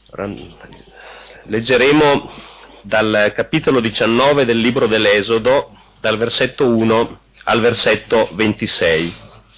Leggeremo dal capitolo 19 del libro dell'Esodo, dal versetto 1 al versetto 26.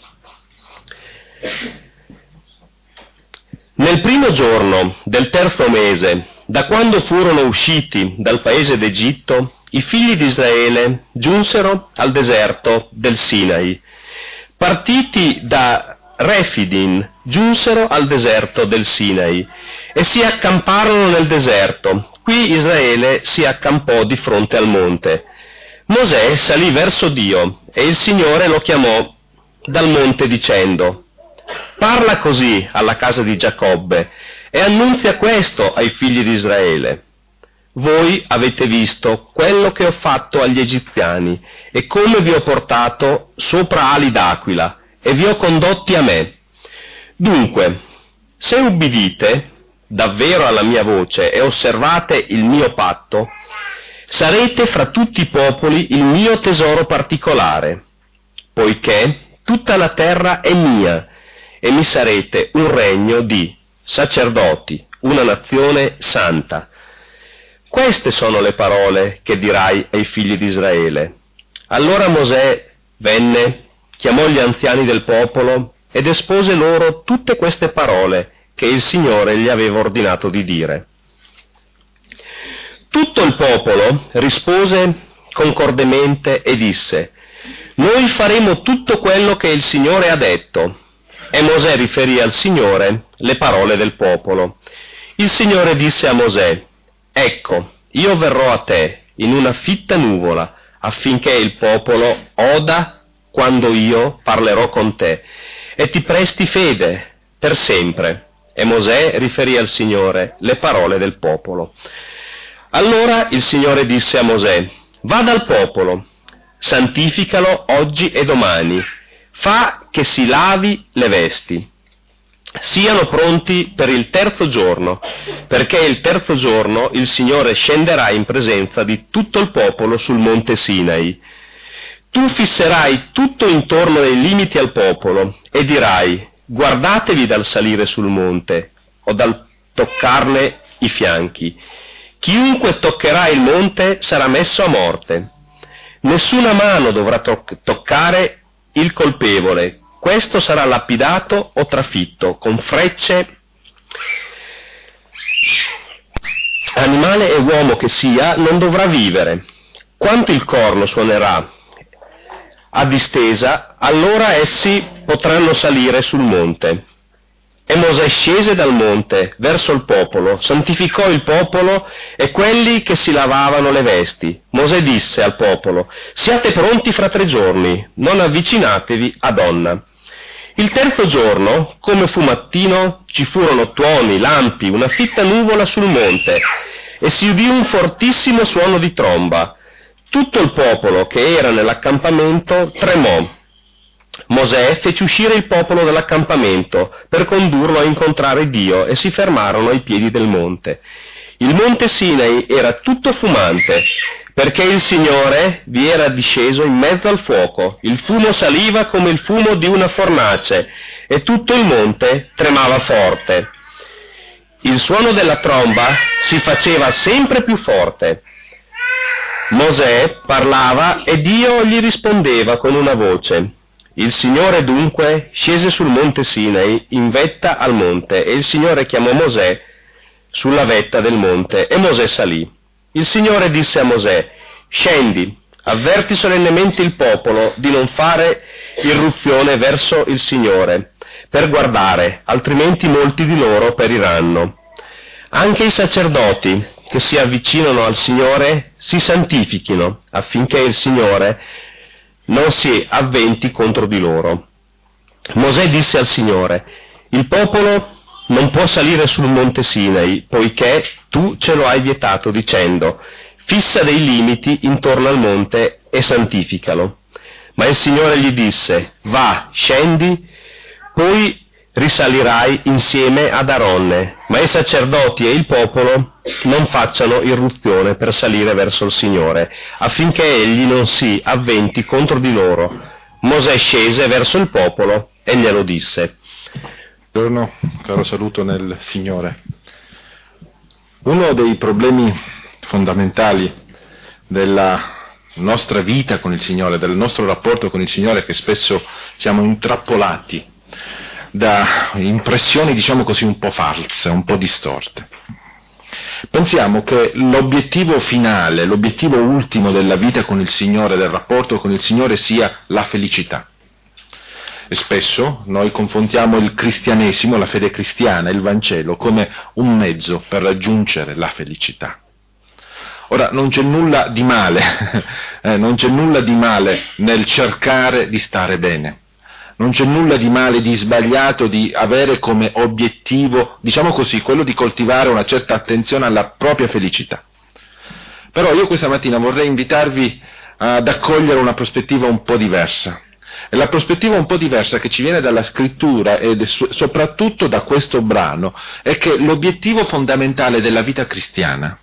Nel primo giorno del terzo mese, da quando furono usciti dal paese d'Egitto, i figli di Israele giunsero al deserto del Sinai. Partiti da Refidim, giunsero al deserto del Sinai e si accamparono nel deserto. Qui Israele si accampò di fronte al monte. Mosè salì verso Dio e il Signore lo chiamò dal monte dicendo: «Parla così alla casa di Giacobbe e annunzia questo ai figli di Israele. Voi avete visto quello che ho fatto agli egiziani e come vi ho portato sopra ali d'aquila e vi ho condotti a me. Dunque, se ubbidite davvero alla mia voce e osservate il mio patto, sarete fra tutti i popoli il mio tesoro particolare, poiché tutta la terra è mia e mi sarete un regno di sacerdoti, una nazione santa. Queste sono le parole che dirai ai figli di Israele». Allora Mosè venne, chiamò gli anziani del popolo ed espose loro tutte queste parole che il Signore gli aveva ordinato di dire. Tutto il popolo rispose concordemente e disse: «Noi faremo tutto quello che il Signore ha detto». E Mosè riferì al Signore le parole del popolo. Il Signore disse a Mosè: «Ecco, io verrò a te in una fitta nuvola, affinché il popolo oda quando io parlerò con te, e ti presti fede per sempre». E Mosè riferì al Signore le parole del popolo. Allora il Signore disse a Mosè: «Va dal popolo, santificalo oggi e domani, fa che si lavi le vesti. Siano pronti per il terzo giorno, perché il terzo giorno il Signore scenderà in presenza di tutto il popolo sul monte Sinai. Tu fisserai tutto intorno ai limiti al popolo e dirai: guardatevi dal salire sul monte o dal toccarne i fianchi. Chiunque toccherà il monte sarà messo a morte. Nessuna mano dovrà toccare il colpevole. Questo sarà lapidato o trafitto con frecce. Animale e uomo che sia non dovrà vivere. Quanto il corno suonerà a distesa, allora essi potranno salire sul monte». E Mosè scese dal monte verso il popolo, santificò il popolo e quelli che si lavavano le vesti. Mosè disse al popolo: «Siate pronti fra 3 giorni, non avvicinatevi a donna». Il terzo giorno, come fu mattino, ci furono tuoni, lampi, una fitta nuvola sul monte, e si udì un fortissimo suono di tromba. Tutto il popolo che era nell'accampamento tremò. Mosè fece uscire il popolo dall'accampamento per condurlo a incontrare Dio e si fermarono ai piedi del monte. Il monte Sinai era tutto fumante, perché il Signore vi era disceso in mezzo al fuoco. Il fumo saliva come il fumo di una fornace e tutto il monte tremava forte. Il suono della tromba si faceva sempre più forte. Mosè parlava e Dio gli rispondeva con una voce. Il Signore dunque scese sul monte Sinai in vetta al monte, e il Signore chiamò Mosè sulla vetta del monte, e Mosè salì. Il Signore disse a Mosè: «Scendi, avverti solennemente il popolo di non fare irruzione verso il Signore, per guardare, altrimenti molti di loro periranno. Anche i sacerdoti che si avvicinano al Signore si santifichino, affinché il Signore non si avventi contro di loro». Mosè disse al Signore: «Il popolo non può salire sul monte Sinai, poiché tu ce lo hai vietato, dicendo: fissa dei limiti intorno al monte e santificalo». Ma il Signore gli disse: «Va, scendi, poi risalirai insieme ad Aronne, ma i sacerdoti e il popolo non facciano irruzione per salire verso il Signore, affinché egli non si avventi contro di loro». Mosè scese verso il popolo e glielo disse. Buongiorno, caro saluto nel Signore. Uno dei problemi fondamentali della nostra vita con il Signore, del nostro rapporto con il Signore, è che spesso siamo intrappolati da impressioni, diciamo così, un po' false, un po' distorte. Pensiamo che l'obiettivo finale, l'obiettivo ultimo della vita con il Signore, del rapporto con il Signore, sia la felicità. E spesso noi confrontiamo il cristianesimo, la fede cristiana, il Vangelo, come un mezzo per raggiungere la felicità. Ora, non c'è nulla di male, non c'è nulla di male nel cercare di stare bene. Non c'è nulla di male, di sbagliato, di avere come obiettivo, diciamo così, quello di coltivare una certa attenzione alla propria felicità. Però io questa mattina vorrei invitarvi ad accogliere una prospettiva un po' diversa. E la prospettiva un po' diversa che ci viene dalla scrittura e soprattutto da questo brano è che l'obiettivo fondamentale della vita cristiana,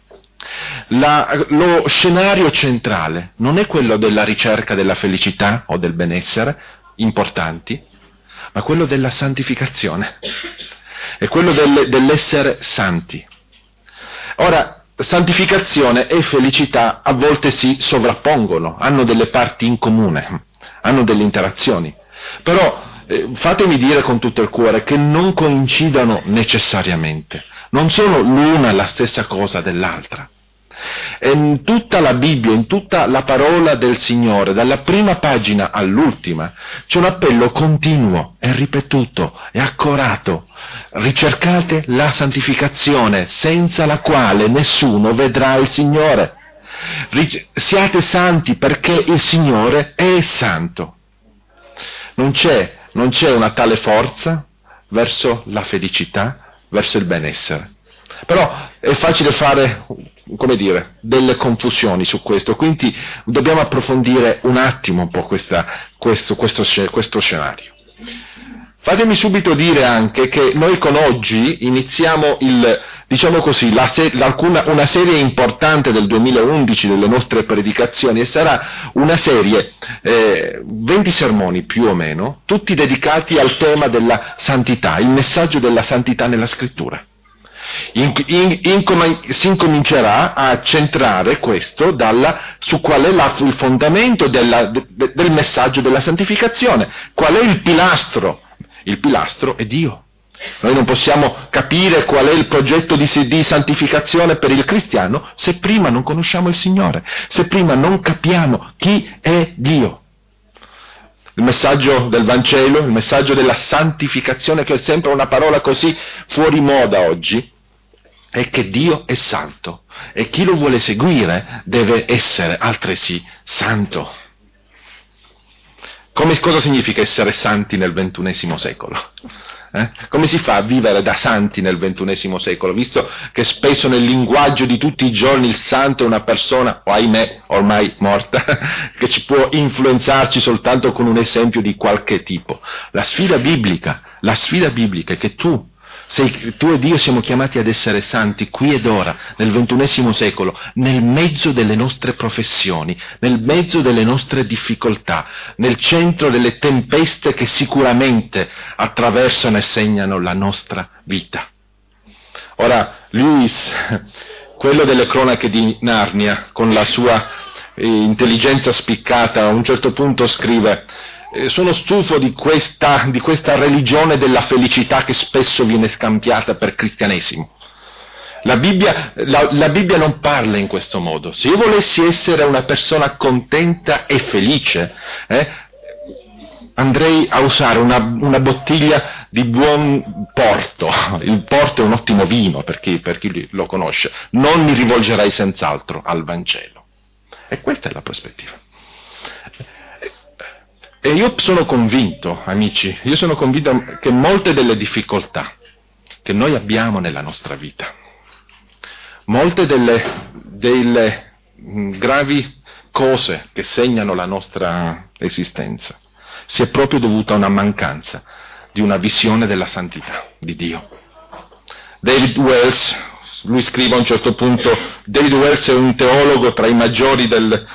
lo scenario centrale, non è quello della ricerca della felicità o del benessere, importanti, ma quello della santificazione, è quello dell'essere santi. Ora, santificazione e felicità a volte si sovrappongono, hanno delle parti in comune, hanno delle interazioni, però fatemi dire con tutto il cuore che non coincidono necessariamente, non sono l'una la stessa cosa dell'altra. E in tutta la Bibbia, in tutta la parola del Signore, dalla prima pagina all'ultima, c'è un appello continuo e ripetuto e accorato: ricercate la santificazione, senza la quale nessuno vedrà il Signore. Siate santi perché il Signore è santo. Non c'è una tale forza verso la felicità, verso il benessere. Però è facile fare, come dire, delle confusioni su questo, quindi dobbiamo approfondire un attimo un po' questo scenario. Fatemi subito dire anche che noi con oggi iniziamo diciamo così, una serie importante del 2011 delle nostre predicazioni, e sarà una serie, 20 sermoni più o meno, tutti dedicati al tema della santità, il messaggio della santità nella scrittura. Si incomincerà a centrare questo su qual è il fondamento del messaggio della santificazione, qual è il pilastro. Il pilastro è Dio. Noi non possiamo capire qual è il progetto di santificazione per il cristiano se prima non conosciamo il Signore, se prima non capiamo chi è Dio. Il messaggio del Vangelo, il messaggio della santificazione, che è sempre una parola così fuori moda oggi, è che Dio è santo e chi lo vuole seguire deve essere altresì santo. Cosa significa essere santi nel XXI secolo? Come si fa a vivere da santi nel XXI secolo, visto che spesso nel linguaggio di tutti i giorni il santo è una persona, o ahimè, ormai morta, che ci può influenzarci soltanto con un esempio di qualche tipo. La sfida biblica è che tu e Dio siamo chiamati ad essere santi qui ed ora, nel XXI secolo, nel mezzo delle nostre professioni, nel mezzo delle nostre difficoltà, nel centro delle tempeste che sicuramente attraversano e segnano la nostra vita. Ora, Lewis, quello delle cronache di Narnia, con la sua intelligenza spiccata, a un certo punto scrive: sono stufo di questa religione della felicità che spesso viene scambiata per cristianesimo. La Bibbia non parla in questo modo. Se io volessi essere una persona contenta e felice, andrei a usare una bottiglia di buon porto. Il porto è un ottimo vino per chi lo conosce. Non mi rivolgerei senz'altro al Vangelo. E questa è la prospettiva. E io sono convinto, amici, che molte delle difficoltà che noi abbiamo nella nostra vita, molte delle gravi cose che segnano la nostra esistenza, sia proprio dovuta a una mancanza di una visione della santità di Dio. David Wells, Lui scrive a un certo punto, David Wells è un teologo tra i maggiori della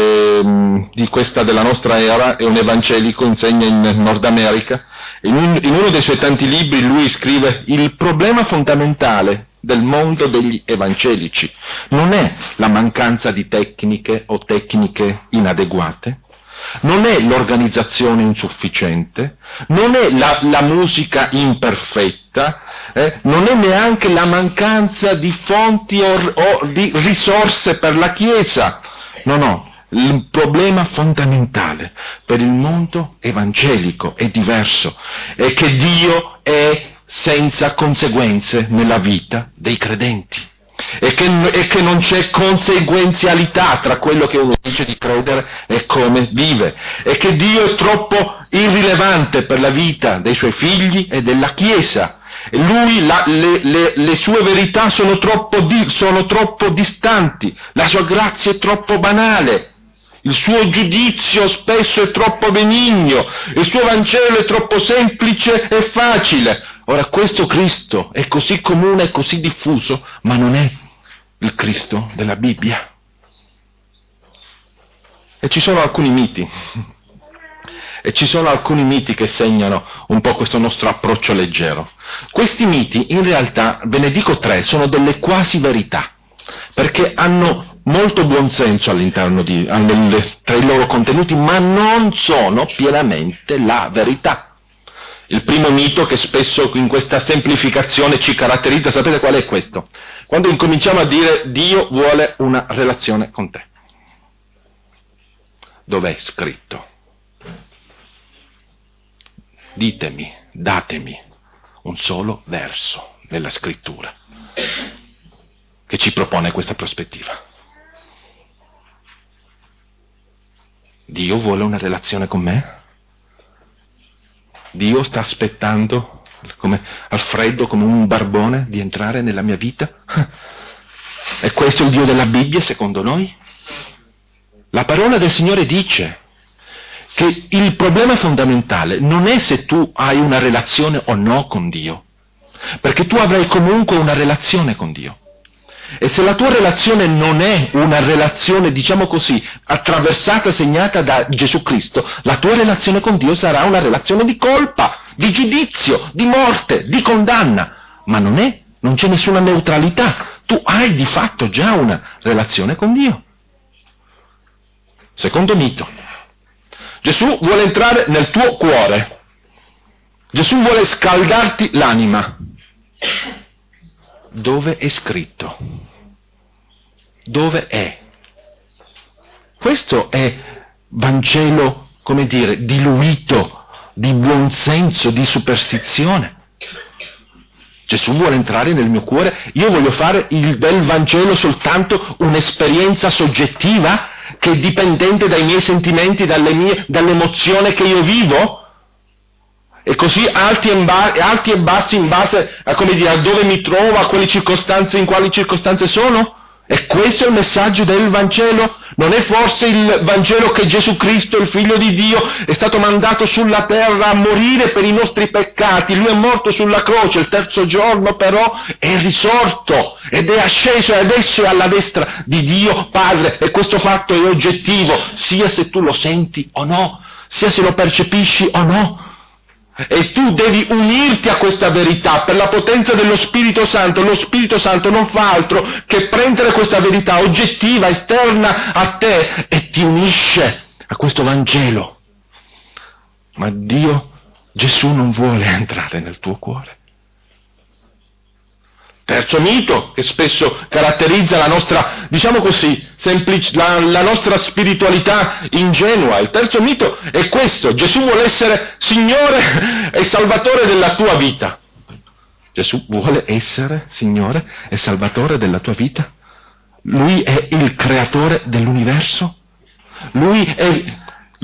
nostra era, è un evangelico, insegna in Nord America. In uno dei suoi tanti libri lui scrive: il problema fondamentale del mondo degli evangelici non è la mancanza di tecniche o tecniche inadeguate, non è l'organizzazione insufficiente, non è la musica imperfetta, non è neanche la mancanza di fonti o di risorse per la Chiesa. No. Il problema fondamentale per il mondo evangelico è diverso, è che Dio è senza conseguenze nella vita dei credenti. E che non c'è conseguenzialità tra quello che uno dice di credere e come vive, e che Dio è troppo irrilevante per la vita dei suoi figli e della Chiesa. E lui, le sue verità sono troppo distanti, la sua grazia è troppo banale, il suo giudizio spesso è troppo benigno, il suo Vangelo è troppo semplice e facile. Ora, questo Cristo è così comune e così diffuso, ma non è il Cristo della Bibbia. E ci sono alcuni miti, che segnano un po' questo nostro approccio leggero. Questi miti, in realtà, ve ne dico 3, sono delle quasi verità, perché hanno molto buon senso all'interno tra i loro contenuti, ma non sono pienamente la verità. Il primo mito che spesso in questa semplificazione ci caratterizza, sapete qual è questo? Quando incominciamo a dire Dio vuole una relazione con te. Dov'è scritto? Ditemi, datemi un solo verso nella scrittura che ci propone questa prospettiva. Dio vuole una relazione con me? Dio sta aspettando, come al freddo, come un barbone, di entrare nella mia vita? È questo il Dio della Bibbia, secondo noi? La parola del Signore dice che il problema fondamentale non è se tu hai una relazione o no con Dio, perché tu avrai comunque una relazione con Dio. E se la tua relazione non è una relazione, diciamo così, attraversata, segnata da Gesù Cristo, la tua relazione con Dio sarà una relazione di colpa, di giudizio, di morte, di condanna. Ma non c'è nessuna neutralità. Tu hai di fatto già una relazione con Dio. Secondo mito. Gesù vuole entrare nel tuo cuore. Gesù vuole scaldarti l'anima. Dove è scritto? Dove è? Questo è Vangelo, come dire, diluito di buonsenso, di superstizione. Gesù vuole entrare nel mio cuore, io voglio fare del Vangelo soltanto un'esperienza soggettiva che è dipendente dai miei sentimenti, dall'emozione che io vivo? E così alti e bassi in base a, come dire, a dove mi trovo, a quelle circostanze, in quali circostanze sono? E questo è il messaggio del Vangelo? Non è forse il Vangelo che Gesù Cristo, il Figlio di Dio, è stato mandato sulla terra a morire per i nostri peccati? Lui è morto sulla croce, il terzo giorno però è risorto ed è asceso e adesso è alla destra di Dio Padre. E questo fatto è oggettivo, sia se tu lo senti o no, sia se lo percepisci o no. E tu devi unirti a questa verità per la potenza dello Spirito Santo. Lo Spirito Santo non fa altro che prendere questa verità oggettiva, esterna a te, e ti unisce a questo Vangelo. Ma Gesù non vuole entrare nel tuo cuore. Terzo mito che spesso caratterizza la nostra, diciamo così, la nostra spiritualità ingenua. Il terzo mito è questo: Gesù vuole essere Signore e Salvatore della tua vita. Gesù vuole essere Signore e Salvatore della tua vita? Lui è il creatore dell'universo? Lui è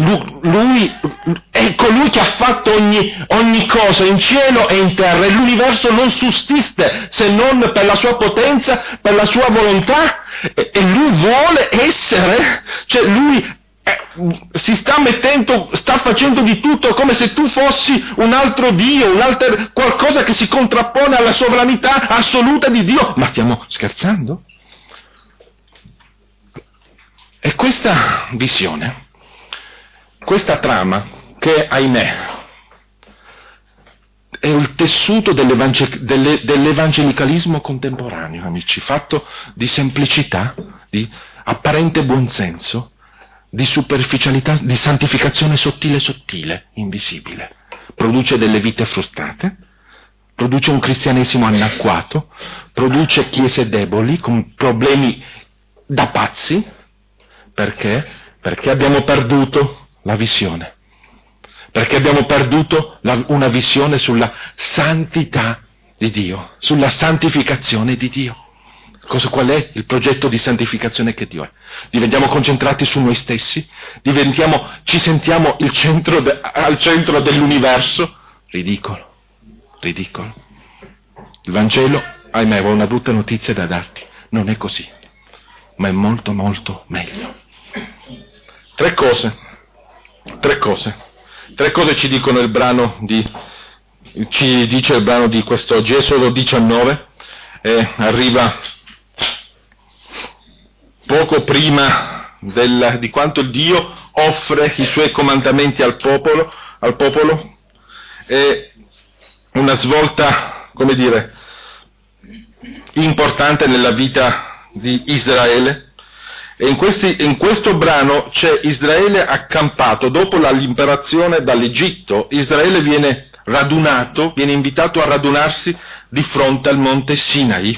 colui che ha fatto ogni cosa in cielo e in terra, e l'universo non sussiste se non per la sua potenza, per la sua volontà, e lui vuole essere, cioè lui sta facendo di tutto come se tu fossi un altro Dio, qualcosa che si contrappone alla sovranità assoluta di Dio. Ma stiamo scherzando? E questa visione, questa trama, che ahimè è il tessuto dell'evangelicalismo contemporaneo, amici, fatto di semplicità, di apparente buonsenso, di superficialità, di santificazione sottile, invisibile. Produce delle vite frustrate, produce un cristianesimo anacquato, produce chiese deboli con problemi da pazzi. Perché? Perché abbiamo perduto la visione. Perché abbiamo perduto una visione sulla santità di Dio, sulla santificazione di Dio. Qual è il progetto di santificazione che Dio è? Diventiamo concentrati su noi stessi? Ci sentiamo al centro dell'universo? Ridicolo. Il Vangelo, ahimè, ho una brutta notizia da darti. Non è così, ma è molto molto meglio. Tre cose ci dicono ci dice il brano di questo Esodo 19, e arriva poco prima di quanto Dio offre i suoi comandamenti al popolo, è una svolta, come dire, importante nella vita di Israele. E in questo brano c'è Israele accampato. Dopo la liberazione dall'Egitto, Israele viene invitato a radunarsi di fronte al monte Sinai.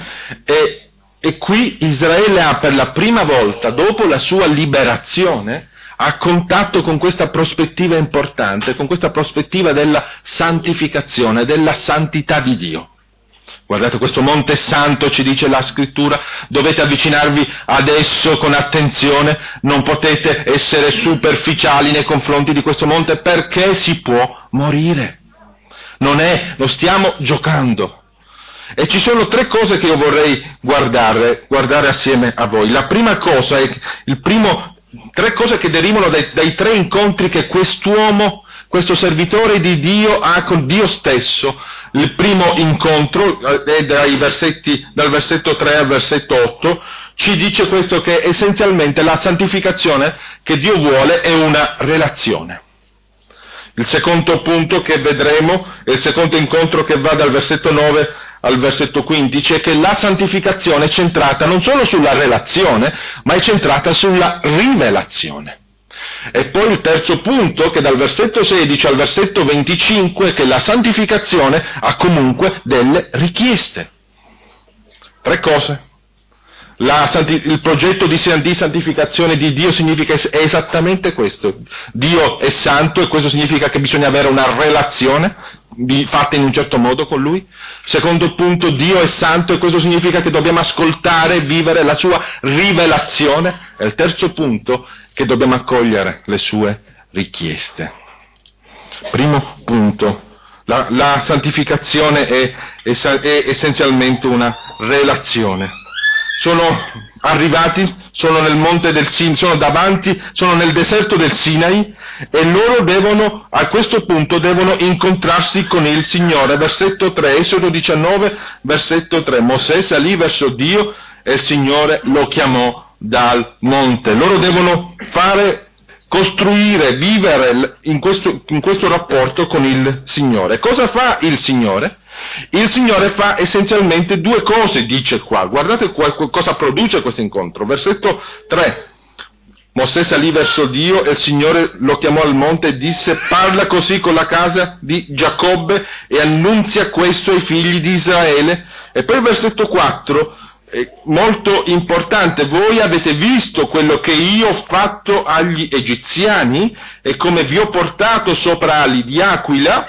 E qui Israele ha, per la prima volta, dopo la sua liberazione, ha contatto con questa prospettiva importante, con questa prospettiva della santificazione, della santità di Dio. Guardate, questo monte santo, ci dice la scrittura, dovete avvicinarvi ad esso con attenzione, non potete essere superficiali nei confronti di questo monte, perché si può morire. Non stiamo giocando. E ci sono tre cose che io vorrei guardare assieme a voi. La prima cosa è tre cose che derivano dai tre incontri che quest'uomo, questo servitore di Dio, ha con Dio stesso. Il primo incontro è dal versetto 3 al versetto 8, ci dice questo, che essenzialmente la santificazione che Dio vuole è una relazione. Il secondo punto che vedremo, è il secondo incontro che va dal versetto 9 al versetto 15, è che la santificazione è centrata non solo sulla relazione, ma è centrata sulla rivelazione. E poi il terzo punto, che dal versetto 16 al versetto 25, è che la santificazione ha comunque delle richieste. Tre cose. Il progetto di santificazione di Dio è esattamente questo. Dio è santo e questo significa che bisogna avere una relazione fatta in un certo modo con Lui. Secondo punto, Dio è santo e questo significa che dobbiamo ascoltare e vivere la sua rivelazione. E il terzo punto, che dobbiamo accogliere le sue richieste. Primo punto, la santificazione è essenzialmente una relazione. Sono arrivati, sono nel monte del Sinai, sono nel deserto del Sinai, e loro a questo punto devono incontrarsi con il Signore. Versetto 3, Esodo 19, versetto 3. Mosè salì verso Dio e il Signore lo chiamò dal monte. Loro devono costruire, vivere in questo rapporto con il Signore. Cosa fa il Signore? Il Signore fa essenzialmente due cose, dice qua. Guardate cosa produce questo incontro. Versetto 3. Mosè salì verso Dio e il Signore lo chiamò al monte e disse: parla così con la casa di Giacobbe e annunzia questo ai figli di Israele. E poi il versetto 4, molto importante: voi avete visto quello che io ho fatto agli egiziani e come vi ho portato sopra ali di aquila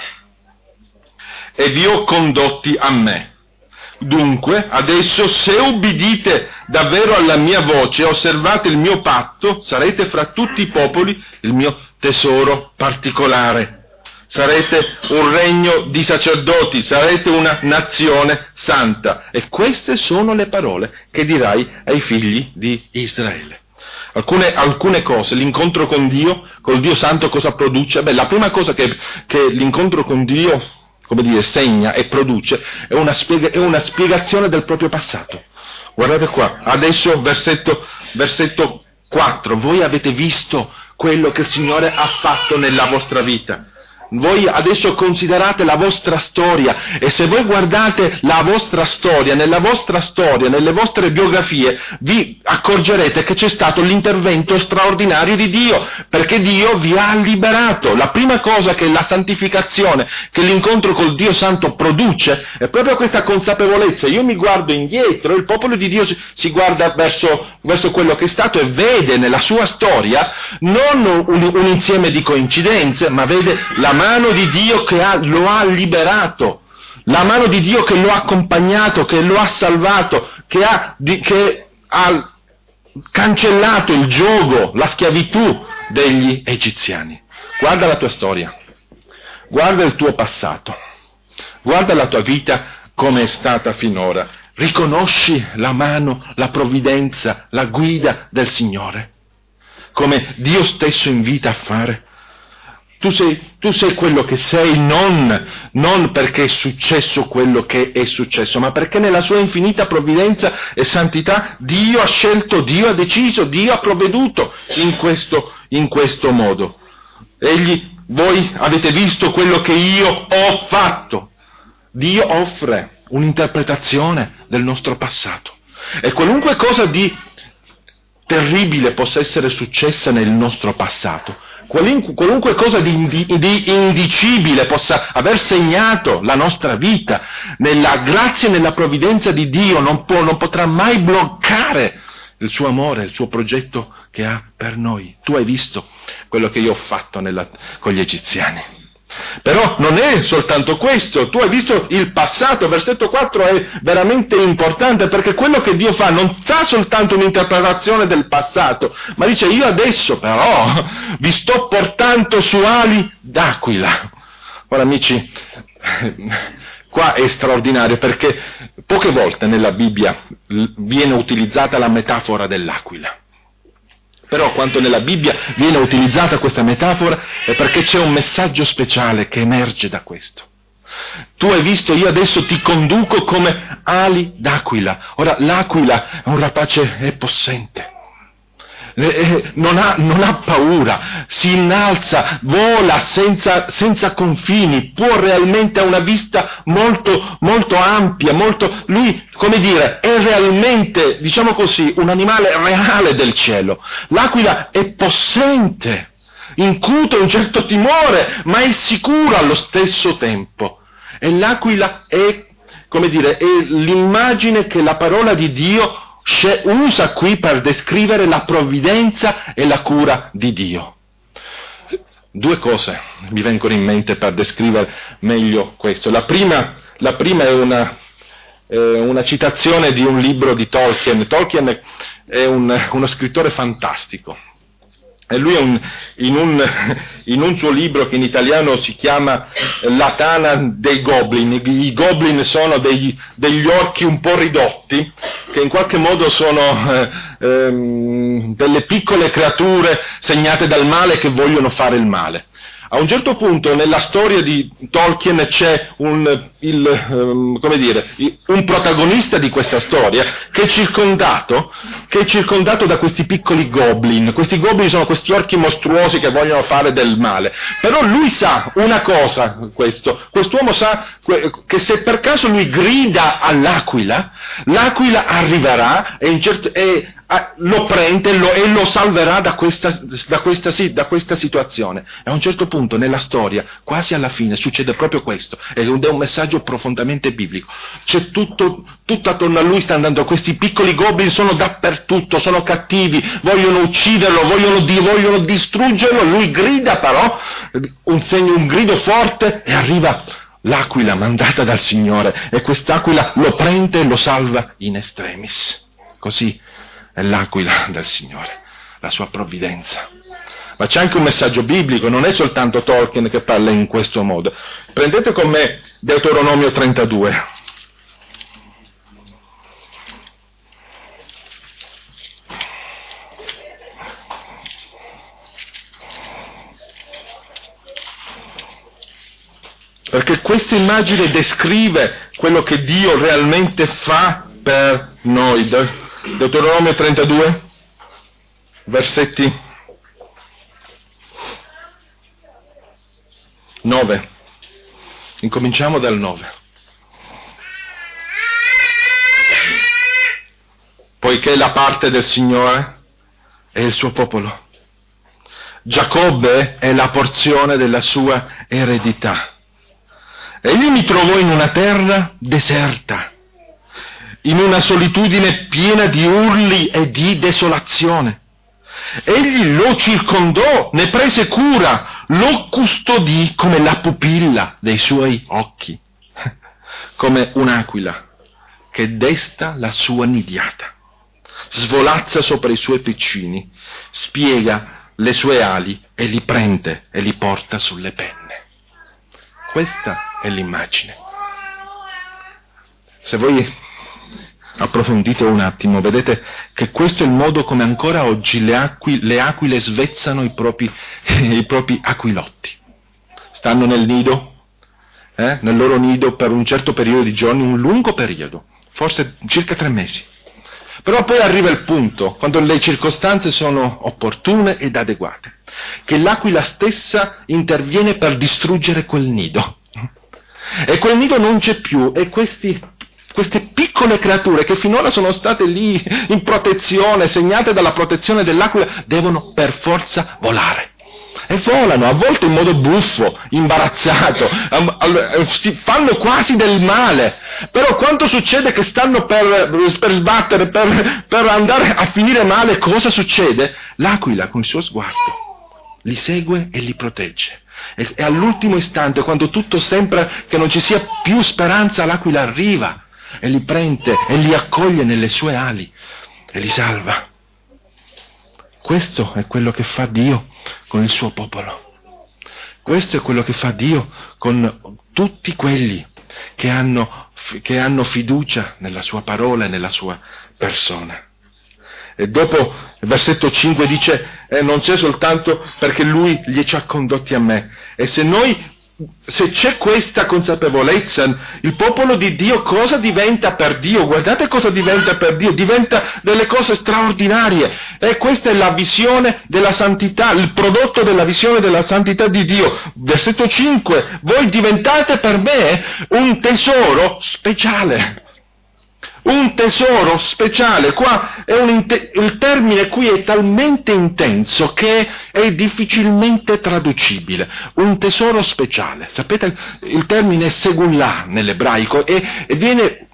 e vi ho condotti a me. Dunque, adesso, se ubbidite davvero alla mia voce e osservate il mio patto, sarete fra tutti i popoli il mio tesoro particolare. Sarete un regno di sacerdoti, sarete una nazione santa. E queste sono le parole che dirai ai figli di Israele. Alcune cose, l'incontro con Dio, col Dio Santo cosa produce? La prima cosa che l'incontro con Dio, come dire, segna e produce è una spiegazione del proprio passato. Guardate qua, adesso versetto 4, voi avete visto quello che il Signore ha fatto nella vostra vita. Voi adesso considerate la vostra storia, e se voi guardate la vostra storia, nelle vostre biografie, vi accorgerete che c'è stato l'intervento straordinario di Dio, perché Dio vi ha liberato. La prima cosa che la santificazione, che l'incontro col Dio Santo produce, è proprio questa consapevolezza. Io mi guardo indietro, il popolo di Dio si guarda verso quello che è stato e vede nella sua storia non un insieme di coincidenze, ma vede la mano di Dio che lo ha liberato, la mano di Dio che lo ha accompagnato, che lo ha salvato, che ha cancellato il giogo, la schiavitù degli egiziani. Guarda la tua storia, guarda il tuo passato, guarda la tua vita come è stata finora. Riconosci la mano, la provvidenza, la guida del Signore, come Dio stesso invita a fare. Tu sei quello che sei non perché è successo quello che è successo, ma perché nella sua infinita provvidenza e santità Dio ha scelto, Dio ha deciso, Dio ha provveduto in questo modo. Voi avete visto quello che io ho fatto. Dio offre un'interpretazione del nostro passato. E qualunque cosa di terribile possa essere successa nel nostro passato, qualunque cosa di indicibile possa aver segnato la nostra vita, nella grazia e nella provvidenza di Dio non potrà mai bloccare il suo amore, il suo progetto che ha per noi. Tu hai visto quello che io ho fatto con gli egiziani. Però non è soltanto questo, tu hai visto il passato. Versetto 4 è veramente importante, perché quello che Dio fa non fa soltanto un'interpretazione del passato, ma dice: io adesso però vi sto portando su ali d'aquila. Ora amici, qua è straordinario, perché poche volte nella Bibbia viene utilizzata la metafora dell'aquila. Però quando nella Bibbia viene utilizzata questa metafora è perché c'è un messaggio speciale che emerge da questo. Tu hai visto, io adesso ti conduco come ali d'aquila. Ora, l'aquila è un rapace, è possente. Non ha paura, si innalza, vola senza confini, può realmente, ha una vista molto, molto ampia, lui, come dire, è realmente, diciamo così, un animale reale del cielo. L'aquila è possente, incute un certo timore, ma è sicura allo stesso tempo. E l'aquila è, come dire, è l'immagine che la parola di Dio usa qui per descrivere la provvidenza e la cura di Dio. Due cose mi vengono in mente per descrivere meglio questo. La prima è una citazione di un libro di Tolkien. Tolkien è uno scrittore fantastico. E lui in un suo libro, che in italiano si chiama La tana dei goblin, i goblin sono degli orchi un po' ridotti, che in qualche modo sono delle piccole creature segnate dal male che vogliono fare il male. A un certo punto nella storia di Tolkien c'è un protagonista di questa storia che è circondato da questi piccoli goblin. Questi goblin sono questi orchi mostruosi che vogliono fare del male. Però lui sa una cosa, quest'uomo sa che se per caso lui grida all'aquila, l'aquila arriverà e lo prende e lo salverà da questa situazione. E a un certo punto nella storia, quasi alla fine, succede proprio questo, ed è un messaggio profondamente biblico. C'è tutto attorno a lui sta andando, questi piccoli goblin sono dappertutto, sono cattivi, vogliono ucciderlo, vogliono distruggerlo. Lui grida però un grido forte, e arriva l'aquila mandata dal Signore, e quest'aquila lo prende e lo salva in extremis. Così è l'aquila del Signore, la sua provvidenza. Ma c'è anche un messaggio biblico, non è soltanto Tolkien che parla in questo modo. Prendete con me Deuteronomio 32. perché questa immagine descrive quello che Dio realmente fa per noi. Deuteronomio 32, versetti 9. Incominciamo dal 9. Poiché la parte del Signore è il suo popolo, Giacobbe è la porzione della sua eredità. Egli mi trovò in una terra deserta, in una solitudine piena di urli e di desolazione. Egli lo circondò, ne prese cura, lo custodì come la pupilla dei suoi occhi, come un'aquila che desta la sua nidiata, svolazza sopra i suoi piccini, spiega le sue ali e li prende e li porta sulle penne. Questa è l'immagine. Se voi approfondite un attimo, vedete che questo è il modo come ancora oggi le aquile svezzano i propri aquilotti. Stanno nel nido, nel loro nido per un certo periodo di giorni, un lungo periodo, forse circa 3 mesi. Però poi arriva il punto, quando le circostanze sono opportune ed adeguate, che l'aquila stessa interviene per distruggere quel nido. E quel nido non c'è più, e queste piccole creature che finora sono state lì in protezione, segnate dalla protezione dell'aquila, devono per forza volare. E volano, a volte in modo buffo, imbarazzato, fanno quasi del male. Però quando succede che stanno per sbattere, per andare a finire male, cosa succede? L'aquila con il suo sguardo li segue e li protegge. E all'ultimo istante, quando tutto sembra che non ci sia più speranza, l'aquila arriva e li prende e li accoglie nelle sue ali e li salva. Questo è quello che fa Dio con il suo popolo. Questo è quello che fa Dio con tutti quelli che hanno fiducia nella sua parola e nella sua persona. E dopo il versetto 5 dice, non c'è soltanto perché Lui ci ha condotti a me. E se c'è questa consapevolezza, il popolo di Dio cosa diventa per Dio? Guardate cosa diventa per Dio, diventa delle cose straordinarie. E questa è la visione della santità, il prodotto della visione della santità di Dio. Versetto 5, voi diventate per me un tesoro speciale. Un tesoro speciale. Qua è il termine qui è talmente intenso che è difficilmente traducibile. Un tesoro speciale. Sapete, il termine è segullah nell'ebraico e viene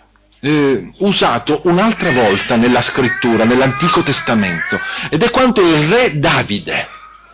usato un'altra volta nella scrittura, nell'Antico Testamento, ed è quanto il re Davide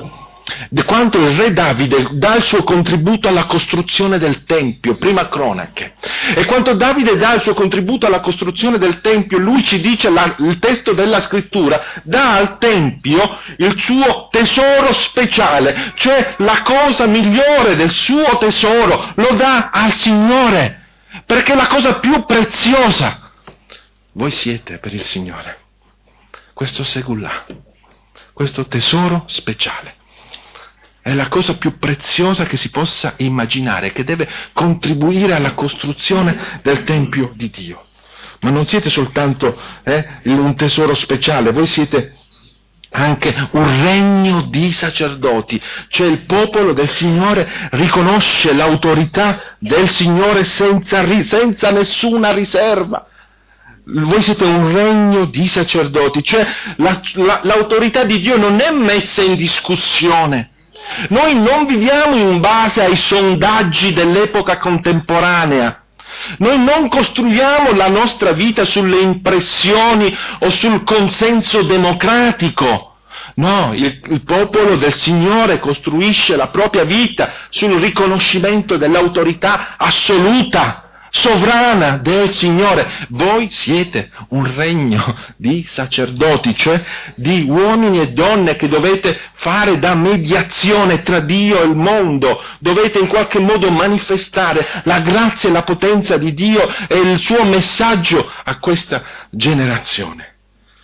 dà il suo contributo alla costruzione del Tempio, prima Cronache. E quanto Davide dà il suo contributo alla costruzione del Tempio, lui ci dice, il testo della scrittura, dà al Tempio il suo tesoro speciale, cioè la cosa migliore del suo tesoro, lo dà al Signore, perché è la cosa più preziosa. Voi siete per il Signore questo segullah, questo tesoro speciale. È la cosa più preziosa che si possa immaginare, che deve contribuire alla costruzione del Tempio di Dio. Ma non siete soltanto un tesoro speciale, voi siete anche un regno di sacerdoti, cioè il popolo del Signore riconosce l'autorità del Signore senza nessuna riserva. Voi siete un regno di sacerdoti, cioè l'autorità di Dio non è messa in discussione. Noi non viviamo in base ai sondaggi dell'epoca contemporanea. Noi non costruiamo la nostra vita sulle impressioni o sul consenso democratico. No, il popolo del Signore costruisce la propria vita sul riconoscimento dell'autorità assoluta, sovrana del Signore. Voi siete un regno di sacerdoti, cioè di uomini e donne che dovete fare da mediazione tra Dio e il mondo, dovete in qualche modo manifestare la grazia e la potenza di Dio e il suo messaggio a questa generazione.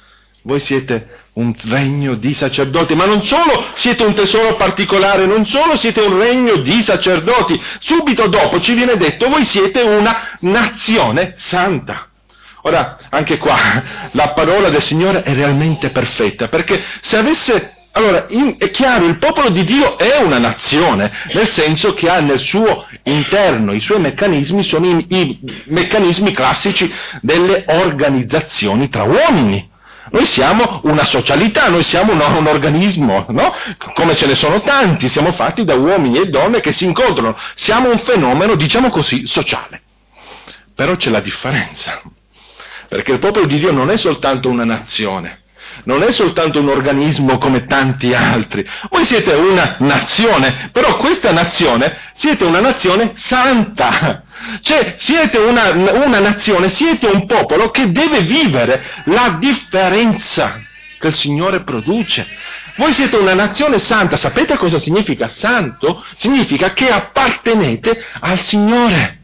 Voi siete un regno di sacerdoti, ma non solo siete un tesoro particolare, non solo siete un regno di sacerdoti, subito dopo ci viene detto voi siete una nazione santa. Ora, anche qua, la parola del Signore è realmente perfetta, perché se avesse... Allora, è chiaro, il popolo di Dio è una nazione, nel senso che ha nel suo interno, i suoi meccanismi sono i meccanismi classici delle organizzazioni tra uomini. Noi siamo una socialità, noi siamo un organismo, no? Come ce ne sono tanti, siamo fatti da uomini e donne che si incontrano, siamo un fenomeno, diciamo così, sociale. Però c'è la differenza, perché il popolo di Dio non è soltanto una nazione, non è soltanto un organismo come tanti altri. Voi siete una nazione, però questa nazione, siete una nazione santa. Cioè, siete una nazione, siete un popolo che deve vivere la differenza che il Signore produce. Voi siete una nazione santa. Sapete cosa significa santo? Significa che appartenete al Signore.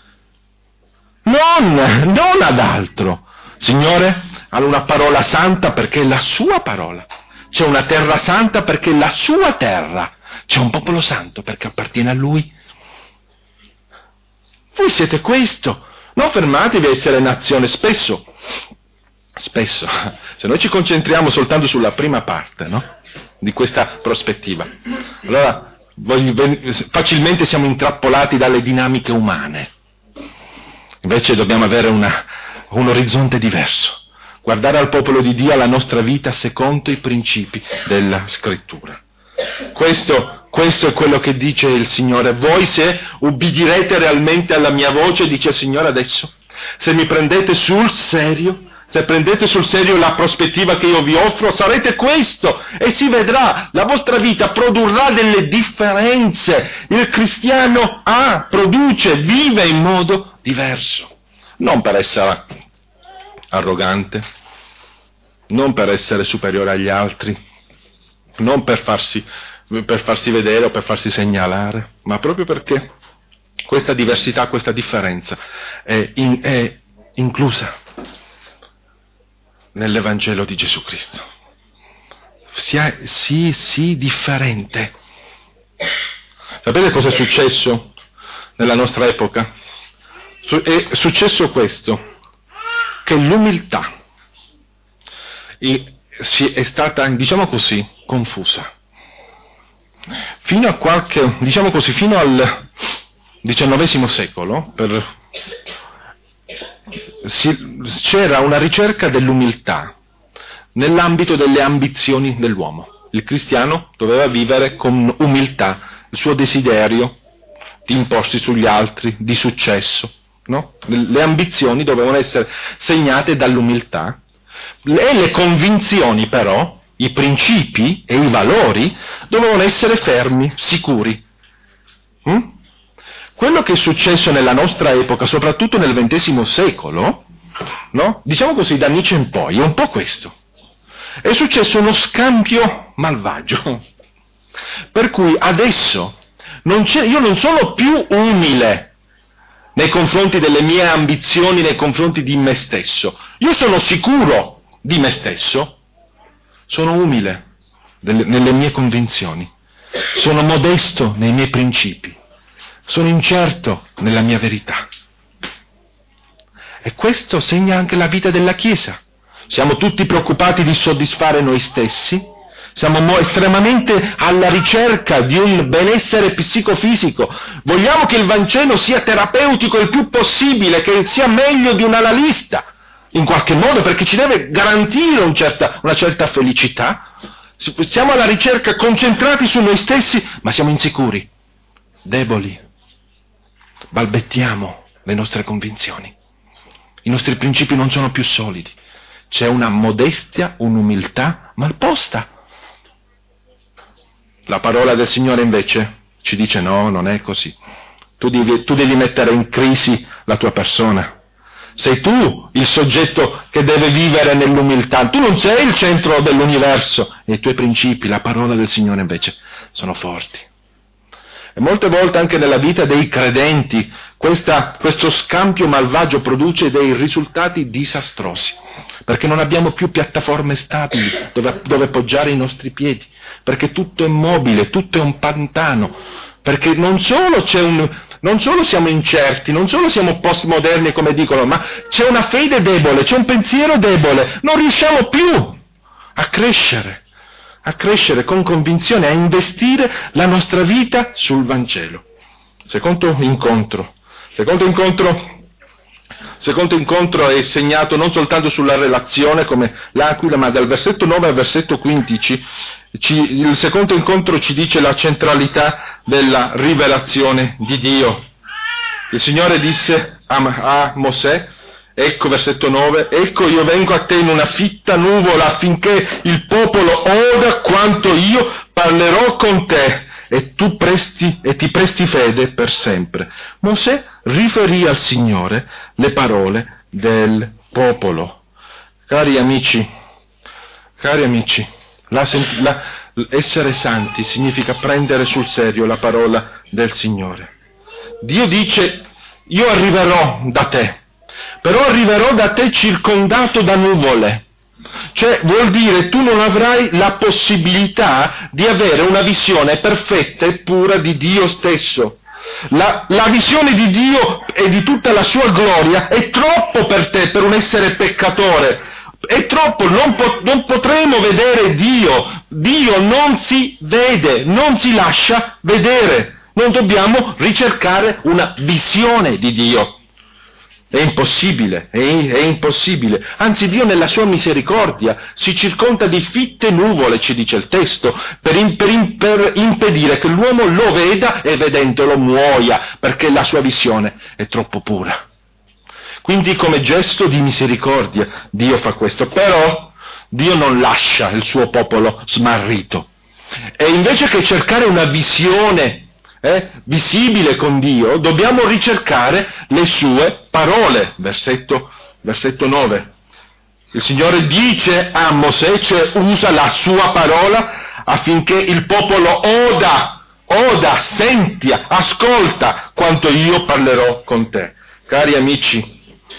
Non ad altro. Signore ha una parola santa perché è la sua parola. C'è una terra santa perché è la sua terra. C'è un popolo santo perché appartiene a Lui. Voi siete questo. Non fermatevi a essere nazione. Spesso, se noi ci concentriamo soltanto sulla prima parte, no? Di questa prospettiva, allora facilmente siamo intrappolati dalle dinamiche umane. Invece dobbiamo avere un orizzonte diverso. Guardare al popolo di Dio, alla nostra vita, secondo i principi della Scrittura. Questo è quello che dice il Signore. Voi se ubbidirete realmente alla mia voce, dice il Signore adesso, se mi prendete sul serio, se prendete sul serio la prospettiva che io vi offro, sarete questo e si vedrà, la vostra vita produrrà delle differenze. Il cristiano produce, vive in modo diverso, non per essere arrogante, non per essere superiore agli altri, non per farsi vedere o per farsi segnalare, ma proprio perché questa diversità, questa differenza è inclusa nell'Evangelo di Gesù Cristo. Sii differente. Sapete cosa è successo nella nostra epoca? È successo questo, che l'umiltà è stata, diciamo così, confusa. Fino al XIX secolo, c'era una ricerca dell'umiltà nell'ambito delle ambizioni dell'uomo. Il cristiano doveva vivere con umiltà il suo desiderio di imporsi sugli altri, di successo, no? Le ambizioni dovevano essere segnate dall'umiltà e le convinzioni però, i principi e i valori dovevano essere fermi, sicuri. Quello che è successo nella nostra epoca, soprattutto nel XX secolo, no? Diciamo così, da Nietzsche in poi, è un po' questo. È successo uno scambio malvagio, per cui adesso io non sono più umile nei confronti delle mie ambizioni, nei confronti di me stesso. Io sono sicuro di me stesso, sono umile nelle mie convinzioni, sono modesto nei miei principi, sono incerto nella mia verità. E questo segna anche la vita della Chiesa. Siamo tutti preoccupati di soddisfare noi stessi, siamo estremamente alla ricerca di un benessere psicofisico, vogliamo che il Vangelo sia terapeutico il più possibile, che sia meglio di un analista, in qualche modo, perché ci deve garantire una certa felicità. Siamo alla ricerca, concentrati su noi stessi, ma siamo insicuri, deboli, balbettiamo le nostre convinzioni, i nostri principi non sono più solidi, c'è una modestia, un'umiltà malposta. La parola del Signore invece ci dice no, non è così. Tu devi mettere in crisi la tua persona. Sei tu il soggetto che deve vivere nell'umiltà. Tu non sei il centro dell'universo. E i tuoi principi, la parola del Signore invece, sono forti. E molte volte anche nella vita dei credenti questo scambio malvagio produce dei risultati disastrosi. perché non abbiamo più piattaforme stabili dove poggiare i nostri piedi, perché tutto è mobile, tutto è un pantano, perché non solo siamo incerti, non solo siamo postmoderni come dicono, ma c'è una fede debole, c'è un pensiero debole, non riusciamo più a crescere con convinzione, a investire la nostra vita sul Vangelo. Secondo incontro è segnato non soltanto sulla relazione come l'aquila, ma dal versetto 9 al versetto 15 il secondo incontro ci dice la centralità della rivelazione di Dio. Il Signore disse a Mosè, ecco versetto 9, ecco io vengo a te in una fitta nuvola affinché il popolo oda quanto io parlerò con te e tu ti presti fede per sempre. Mosè riferì al Signore le parole del popolo. Cari amici, essere santi significa prendere sul serio la parola del Signore. Dio dice, io arriverò da te, però arriverò da te circondato da nuvole. Cioè vuol dire tu non avrai la possibilità di avere una visione perfetta e pura di Dio stesso. La visione di Dio e di tutta la sua gloria è troppo per te, per un essere peccatore. È troppo, non potremo vedere Dio. Dio non si vede, non si lascia vedere. Noi dobbiamo ricercare una visione di Dio. È impossibile. Anzi, Dio nella sua misericordia si circonda di fitte nuvole, ci dice il testo, per impedire che l'uomo lo veda e vedendolo muoia, perché la sua visione è troppo pura. Quindi come gesto di misericordia Dio fa questo, però Dio non lascia il suo popolo smarrito. E invece che cercare una visione visibile con Dio, dobbiamo ricercare le sue parole. Versetto 9. Il Signore dice a Mosè, cioè usa la sua parola affinché il popolo oda, sentia, ascolta quanto io parlerò con te. Cari amici,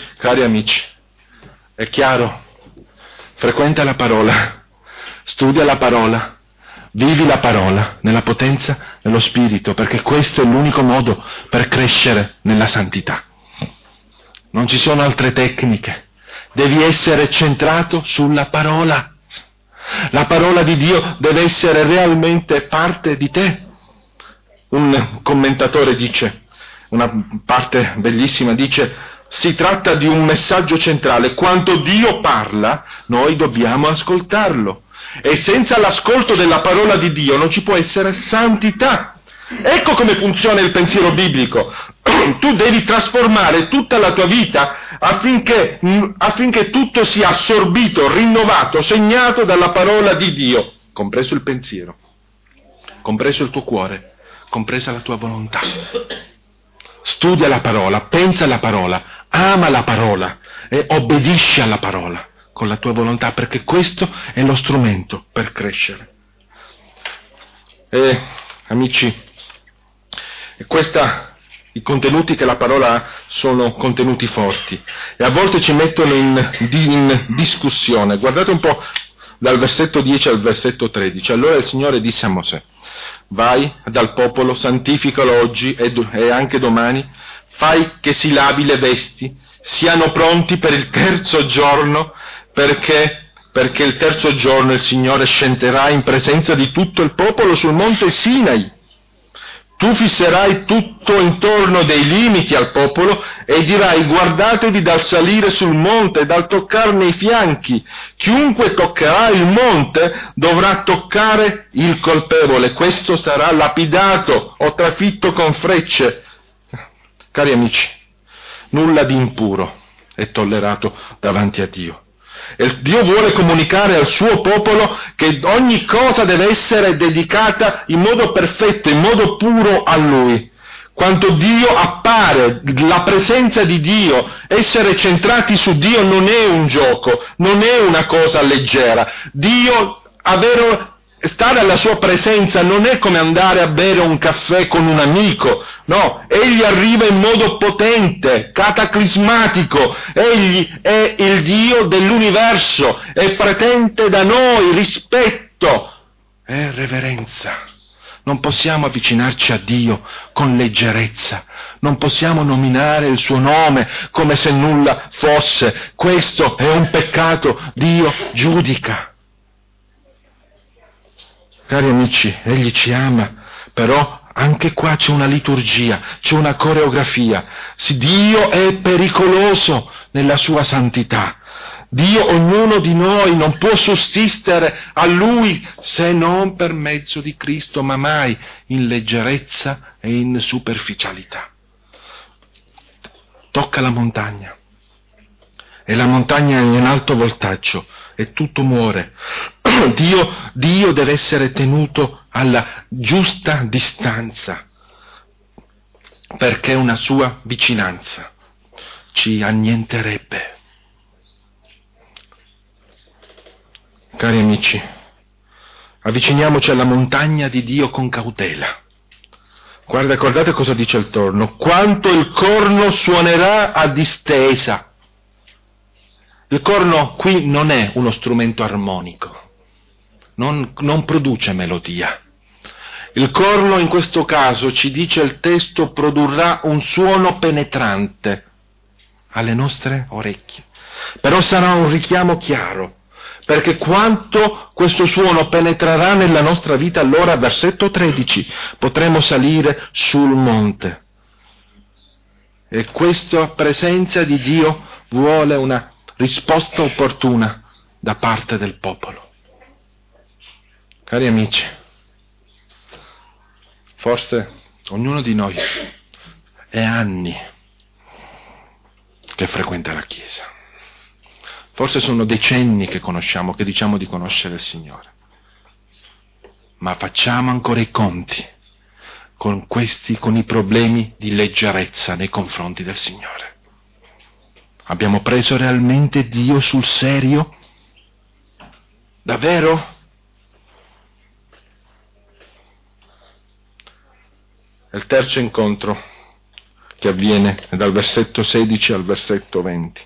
è chiaro, frequenta la parola, studia la parola, vivi la parola nella potenza dello Spirito, perché questo è l'unico modo per crescere nella santità. Non ci sono altre tecniche, devi essere centrato sulla parola. La parola di Dio deve essere realmente parte di te. Un commentatore dice, una parte bellissima, dice: si tratta di un messaggio centrale. Quando Dio parla, noi dobbiamo ascoltarlo. E senza l'ascolto della parola di Dio non ci può essere santità. Ecco come funziona il pensiero biblico. Tu devi trasformare tutta la tua vita affinché tutto sia assorbito, rinnovato, segnato dalla parola di Dio, compreso il pensiero, compreso il tuo cuore, compresa la tua volontà. Studia la parola, pensa alla parola, ama la parola e obbedisci alla parola con la tua volontà, perché questo è lo strumento per crescere. Amici, i contenuti che la parola ha sono contenuti forti e a volte ci mettono in discussione. Guardate un po' dal versetto 10 al versetto 13. Allora il Signore disse a Mosè: vai dal popolo, santificalo oggi e anche domani, fai che si lavi le vesti, siano pronti per il terzo giorno, perché il terzo giorno il Signore scenderà in presenza di tutto il popolo sul monte Sinai. Tu fisserai tutto intorno dei limiti al popolo e dirai: guardatevi dal salire sul monte e dal toccarne i fianchi. Chiunque toccherà il monte dovrà toccare il colpevole. Questo sarà lapidato o trafitto con frecce. Cari amici, nulla di impuro è tollerato davanti a Dio. E Dio vuole comunicare al suo popolo che ogni cosa deve essere dedicata in modo perfetto, in modo puro a Lui. Quando Dio appare, la presenza di Dio, essere centrati su Dio non è un gioco, non è una cosa leggera. Dio stare alla sua presenza non è come andare a bere un caffè con un amico, no, egli arriva in modo potente, cataclismatico, egli è il Dio dell'universo e pretende da noi rispetto e reverenza. Non possiamo avvicinarci a Dio con leggerezza, non possiamo nominare il suo nome come se nulla fosse. Questo è un peccato, Dio giudica. Cari amici, Egli ci ama, però anche qua c'è una liturgia, c'è una coreografia. Dio è pericoloso nella sua santità. Dio, ognuno di noi non può sussistere a Lui se non per mezzo di Cristo, ma mai in leggerezza e in superficialità. Tocca la montagna, e la montagna è in alto voltaggio, e tutto muore. Dio deve essere tenuto alla giusta distanza, perché una sua vicinanza ci annienterebbe. Cari amici, avviciniamoci alla montagna di Dio con cautela. Guardate cosa dice il torno. Quanto il corno suonerà a distesa. Il corno qui non è uno strumento armonico, non produce melodia. Il corno in questo caso, ci dice il testo, produrrà un suono penetrante alle nostre orecchie. Però sarà un richiamo chiaro, perché quanto questo suono penetrerà nella nostra vita, allora, versetto 13, potremo salire sul monte. E questa presenza di Dio vuole una risposta opportuna da parte del popolo. Cari amici, forse ognuno di noi è anni che frequenta la Chiesa. Forse sono decenni che conosciamo, che diciamo di conoscere il Signore. Ma facciamo ancora i conti con i problemi di leggerezza nei confronti del Signore. Abbiamo preso realmente Dio sul serio? Davvero? Il terzo incontro che avviene è dal versetto 16 al versetto 20.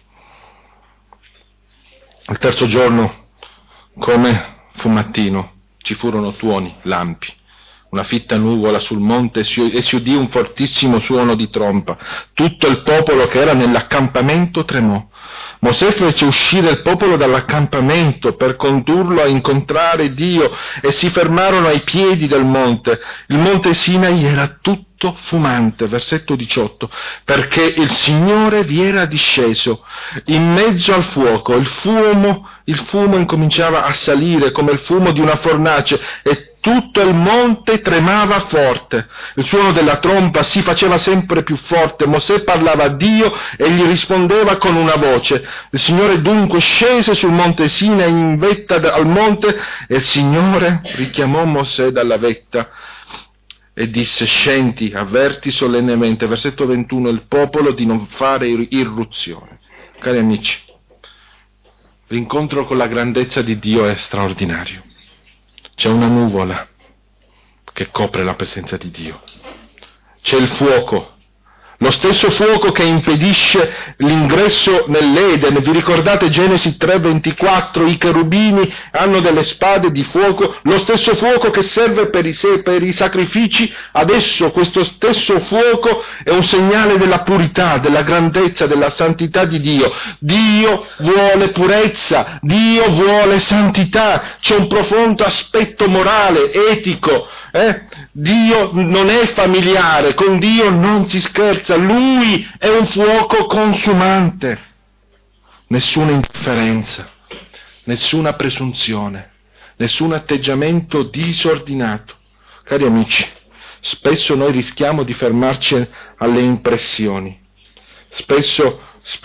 Il terzo giorno, come fu mattino, ci furono tuoni, lampi, una fitta nuvola sul monte e si udì un fortissimo suono di tromba. Tutto il popolo che era nell'accampamento tremò. Mosè fece uscire il popolo dall'accampamento per condurlo a incontrare Dio e si fermarono ai piedi del monte. Il monte Sinai era tutto fumante, versetto 18, perché il Signore vi era disceso in mezzo al fuoco. Il fumo incominciava a salire come il fumo di una fornace e tutto il monte tremava forte. Il suono della tromba si faceva sempre più forte. Mosè parlava a Dio e gli rispondeva con una voce. Il Signore dunque scese sul monte Sinai in vetta al monte e il Signore richiamò Mosè dalla vetta e disse: scendi, avverti solennemente, versetto 21, il popolo di non fare irruzione. Cari amici, l'incontro con la grandezza di Dio è straordinario. C'è una nuvola che copre la presenza di Dio. C'è il fuoco, lo stesso fuoco che impedisce l'ingresso nell'Eden. Vi ricordate Genesi 3:24? I cherubini hanno delle spade di fuoco, lo stesso fuoco che serve per i sacrifici. Adesso questo stesso fuoco è un segnale della purità, della grandezza, della santità di Dio. Dio vuole purezza, Dio vuole santità, c'è un profondo aspetto morale, etico. Dio non è familiare, con Dio non si scherza, Lui è un fuoco consumante. Nessuna indifferenza, nessuna presunzione, nessun atteggiamento disordinato. Cari amici, spesso noi rischiamo di fermarci alle impressioni. Spesso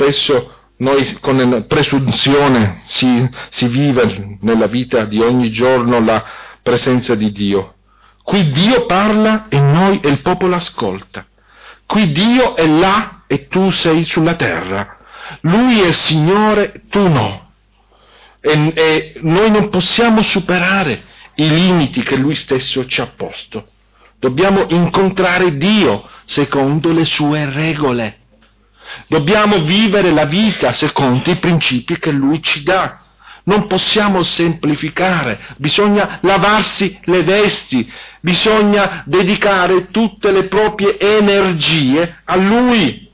noi con presunzione si vive nella vita di ogni giorno la presenza di Dio. Qui Dio parla e il popolo ascolta. Qui Dio è là e tu sei sulla terra. Lui è il Signore, tu no. E noi non possiamo superare i limiti che Lui stesso ci ha posto. Dobbiamo incontrare Dio secondo le sue regole. Dobbiamo vivere la vita secondo i principi che Lui ci dà. Non possiamo semplificare, bisogna lavarsi le vesti, bisogna dedicare tutte le proprie energie a Lui.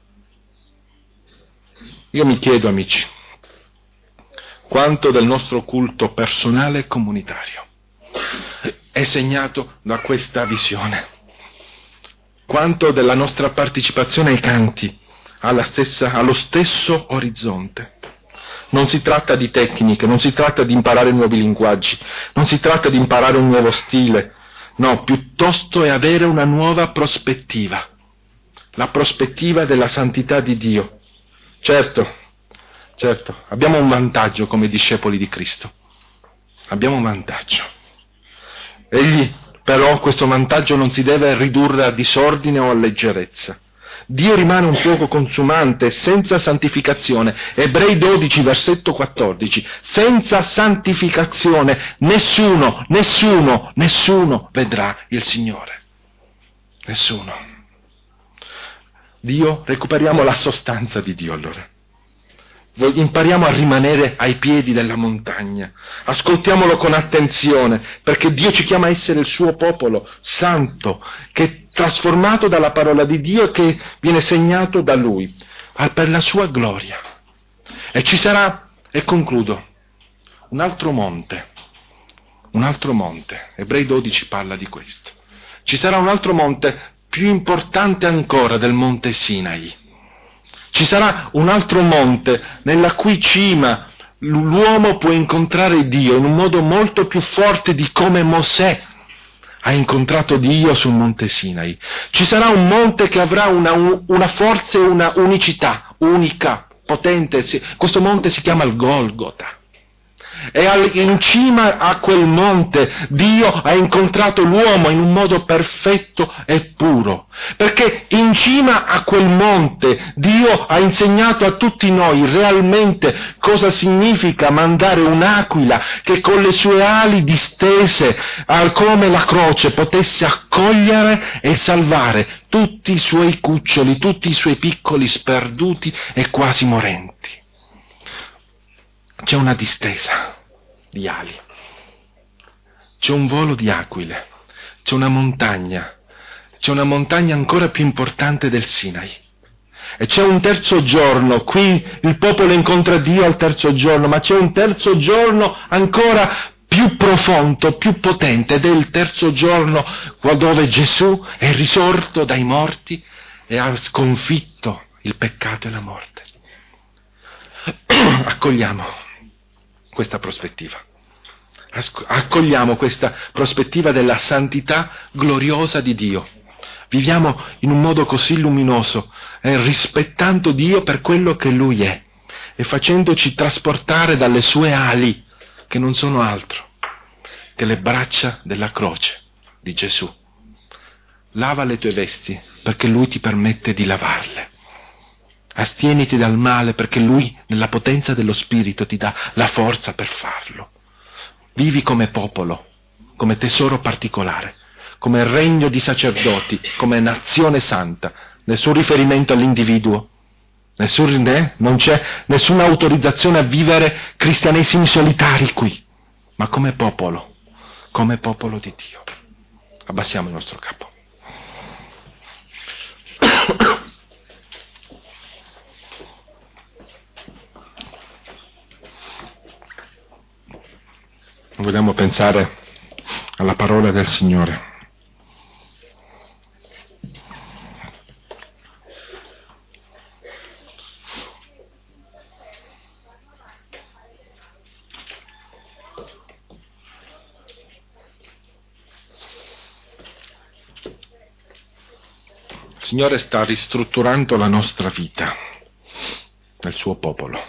Io mi chiedo, amici, quanto del nostro culto personale e comunitario è segnato da questa visione? Quanto della nostra partecipazione ai canti ha allo stesso orizzonte? Non si tratta di tecniche, non si tratta di imparare nuovi linguaggi, non si tratta di imparare un nuovo stile, no, piuttosto è avere una nuova prospettiva, la prospettiva della santità di Dio. Certo, abbiamo un vantaggio come discepoli di Cristo, abbiamo un vantaggio. Egli, però, questo vantaggio non si deve ridurre a disordine o a leggerezza. Dio rimane un fuoco consumante, senza santificazione. Ebrei 12, versetto 14. Senza santificazione nessuno vedrà il Signore. Nessuno. Dio, recuperiamo la sostanza di Dio allora. Impariamo a rimanere ai piedi della montagna, ascoltiamolo con attenzione, perché Dio ci chiama a essere il suo popolo santo, che è trasformato dalla parola di Dio e che viene segnato da Lui, per la sua gloria. E ci sarà, e concludo, un altro monte, Ebrei 12 parla di questo. Ci sarà un altro monte più importante ancora del monte Sinai. Ci sarà un altro monte nella cui cima l'uomo può incontrare Dio in un modo molto più forte di come Mosè ha incontrato Dio sul monte Sinai. Ci sarà un monte che avrà una forza e una unicità, unica, potente. Questo monte si chiama il Golgota. E in cima a quel monte Dio ha incontrato l'uomo in un modo perfetto e puro, perché in cima a quel monte Dio ha insegnato a tutti noi realmente cosa significa mandare un'aquila che con le sue ali distese come la croce potesse accogliere e salvare tutti i suoi cuccioli, tutti i suoi piccoli sperduti e quasi morenti. C'è una distesa di ali, c'è un volo di aquile, c'è una montagna ancora più importante del Sinai. E c'è un terzo giorno, qui il popolo incontra Dio al terzo giorno, ma c'è un terzo giorno ancora più profondo, più potente, ed è il terzo giorno dove Gesù è risorto dai morti e ha sconfitto il peccato e la morte. Accogliamo questa prospettiva. Accogliamo questa prospettiva della santità gloriosa di Dio. Viviamo in un modo così luminoso, rispettando Dio per quello che Lui è e facendoci trasportare dalle sue ali, che non sono altro che le braccia della croce di Gesù. Lava le tue vesti perché Lui ti permette di lavarle. Astieniti dal male perché Lui, nella potenza dello Spirito, ti dà la forza per farlo. Vivi come popolo, come tesoro particolare, come regno di sacerdoti, come nazione santa. Nessun riferimento all'individuo, non c'è nessuna autorizzazione a vivere cristianesimi solitari qui, ma come popolo di Dio. Abbassiamo il nostro capo. Vogliamo pensare alla parola del Signore. Il Signore sta ristrutturando la nostra vita, nel suo popolo.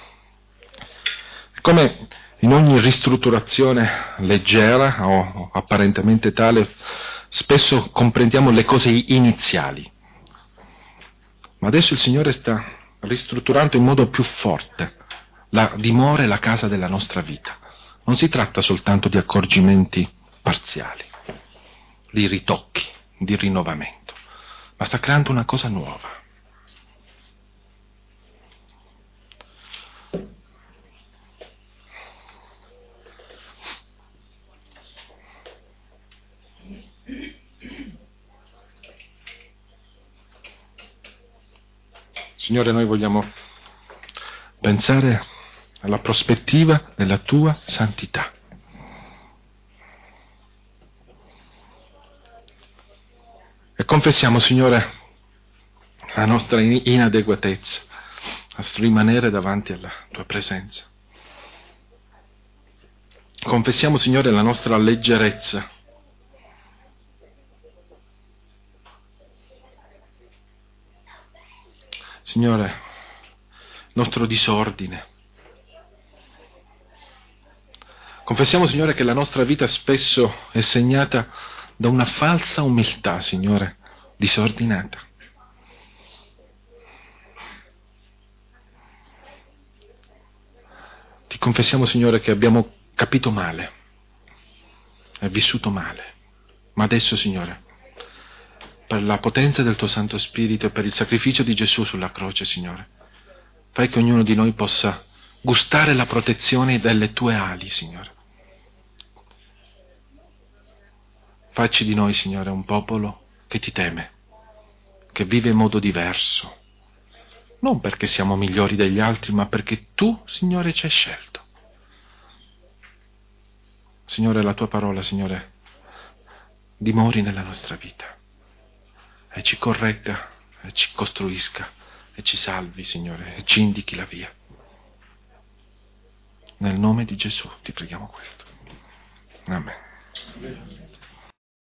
Come in ogni ristrutturazione leggera o apparentemente tale, spesso comprendiamo le cose iniziali. Ma adesso il Signore sta ristrutturando in modo più forte la dimora e la casa della nostra vita. Non si tratta soltanto di accorgimenti parziali, di ritocchi, di rinnovamento, ma sta creando una cosa nuova. Signore, noi vogliamo pensare alla prospettiva della tua santità. E confessiamo, Signore, la nostra inadeguatezza a rimanere davanti alla tua presenza. Confessiamo, Signore, la nostra leggerezza. Signore, il nostro disordine. Confessiamo, Signore, che la nostra vita spesso è segnata da una falsa umiltà, Signore, disordinata. Ti confessiamo, Signore, che abbiamo capito male e vissuto male. Ma adesso, Signore, per la potenza del tuo Santo Spirito e per il sacrificio di Gesù sulla croce, Signore, fai che ognuno di noi possa gustare la protezione delle tue ali, Signore. Facci di noi, Signore, un popolo che ti teme, che vive in modo diverso, non perché siamo migliori degli altri, ma perché tu, Signore, ci hai scelto. Signore, la tua parola, Signore, dimori nella nostra vita e ci corregga, e ci costruisca, e ci salvi, Signore, e ci indichi la via. Nel nome di Gesù ti preghiamo questo. Amen.